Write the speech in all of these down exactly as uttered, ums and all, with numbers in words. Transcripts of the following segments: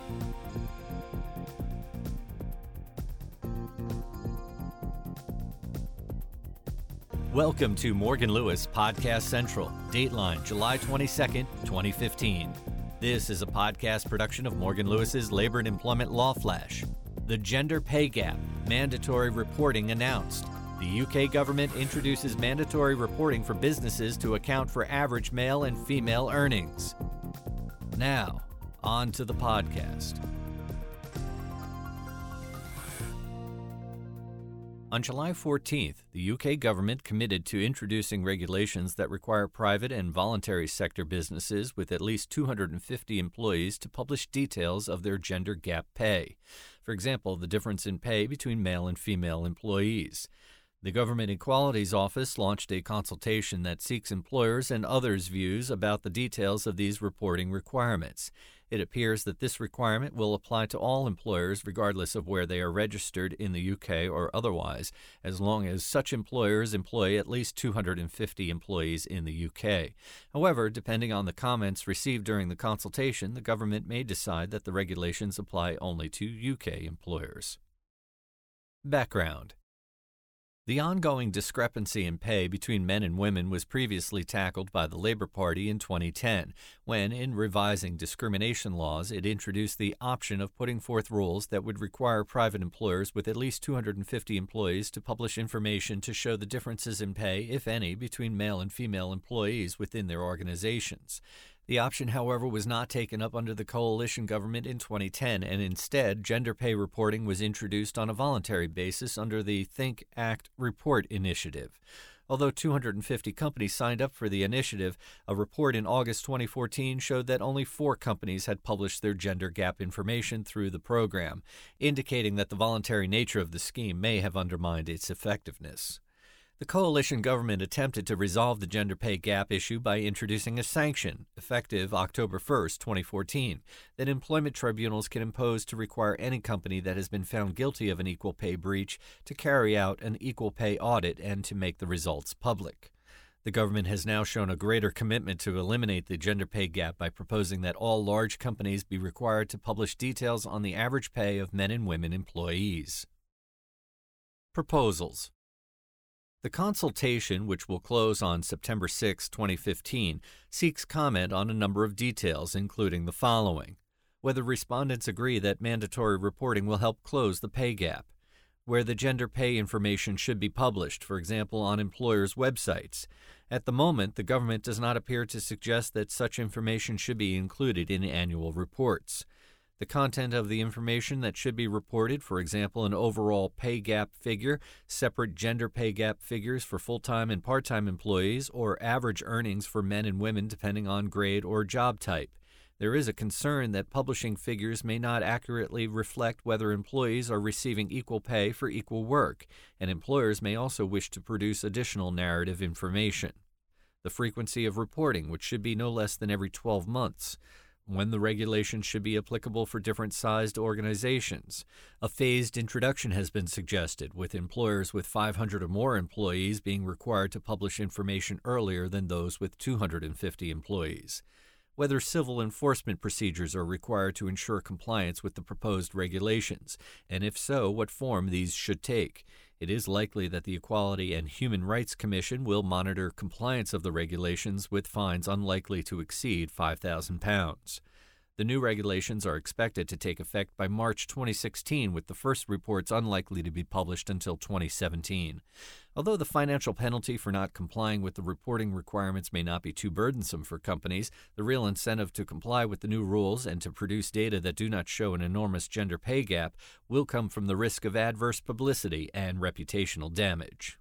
Welcome to Morgan Lewis Podcast Central, Dateline, July twenty-second, twenty fifteen. This is a podcast production of Morgan Lewis's Labor and Employment Law Flash. The gender pay gap, mandatory reporting announced. The U K government introduces mandatory reporting for businesses to account for average male and female earnings. Now, on to the podcast. On July fourteenth, the U K government committed to introducing regulations that require private and voluntary sector businesses with at least two hundred fifty employees to publish details of their gender gap pay. For example, the difference in pay between male and female employees. The Government Equalities Office launched a consultation that seeks employers' and others' views about the details of these reporting requirements. It appears that this requirement will apply to all employers regardless of where they are registered in the U K or otherwise, as long as such employers employ at least two hundred fifty employees in the U K. However, depending on the comments received during the consultation, the government may decide that the regulations apply only to U K employers. Background. The ongoing discrepancy in pay between men and women was previously tackled by the Labour Party in twenty ten, when, in revising discrimination laws, it introduced the option of putting forth rules that would require private employers with at least two hundred fifty employees to publish information to show the differences in pay, if any, between male and female employees within their organizations. The option, however, was not taken up under the coalition government in twenty ten, and instead, gender pay reporting was introduced on a voluntary basis under the Think, Act, Report initiative. Although two hundred fifty companies signed up for the initiative, a report in August twenty fourteen showed that only four companies had published their gender gap information through the program, indicating that the voluntary nature of the scheme may have undermined its effectiveness. The coalition government attempted to resolve the gender pay gap issue by introducing a sanction, effective October first, twenty fourteen, that employment tribunals can impose to require any company that has been found guilty of an equal pay breach to carry out an equal pay audit and to make the results public. The government has now shown a greater commitment to eliminate the gender pay gap by proposing that all large companies be required to publish details on the average pay of men and women employees. Proposals. The consultation, which will close on September sixth, twenty fifteen, seeks comment on a number of details, including the following: whether respondents agree that mandatory reporting will help close the pay gap, where the gender pay information should be published, for example, on employers' websites. At the moment, the government does not appear to suggest that such information should be included in annual reports. The content of the information that should be reported, for example, an overall pay gap figure, separate gender pay gap figures for full-time and part-time employees, or average earnings for men and women depending on grade or job type. There is a concern that publishing figures may not accurately reflect whether employees are receiving equal pay for equal work, and employers may also wish to produce additional narrative information. The frequency of reporting, which should be no less than every twelve months. When the regulations should be applicable for different sized organizations. A phased introduction has been suggested, with employers with five hundred or more employees being required to publish information earlier than those with two hundred fifty employees. Whether civil enforcement procedures are required to ensure compliance with the proposed regulations, and if so, what form these should take. It is likely that the Equality and Human Rights Commission will monitor compliance of the regulations with fines unlikely to exceed five thousand pounds. The new regulations are expected to take effect by March twenty sixteen, with the first reports unlikely to be published until twenty seventeen. Although the financial penalty for not complying with the reporting requirements may not be too burdensome for companies, the real incentive to comply with the new rules and to produce data that do not show an enormous gender pay gap will come from the risk of adverse publicity and reputational damage.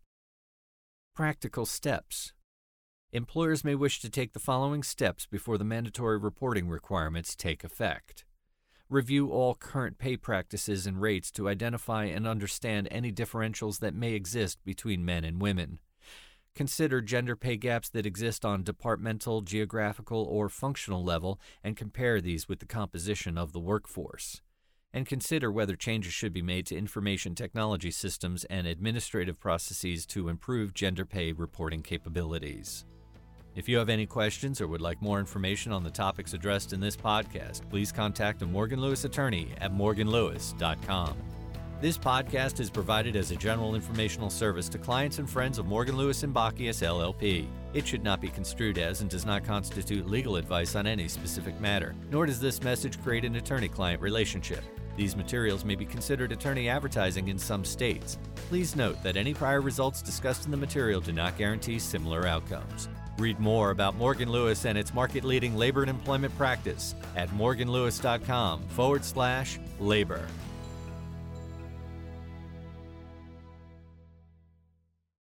Practical steps. Employers may wish to take the following steps before the mandatory reporting requirements take effect. Review all current pay practices and rates to identify and understand any differentials that may exist between men and women. Consider gender pay gaps that exist on departmental, geographical, or functional level and compare these with the composition of the workforce. And consider whether changes should be made to information technology systems and administrative processes to improve gender pay reporting capabilities. If you have any questions or would like more information on the topics addressed in this podcast, please contact a Morgan Lewis attorney at morgan lewis dot com. This podcast is provided as a general informational service to clients and friends of Morgan Lewis and Bockius, L L P. It should not be construed as and does not constitute legal advice on any specific matter, nor does this message create an attorney-client relationship. These materials may be considered attorney advertising in some states. Please note that any prior results discussed in the material do not guarantee similar outcomes. Read more about Morgan Lewis and its market-leading labor and employment practice at morgan lewis dot com forward slash labor.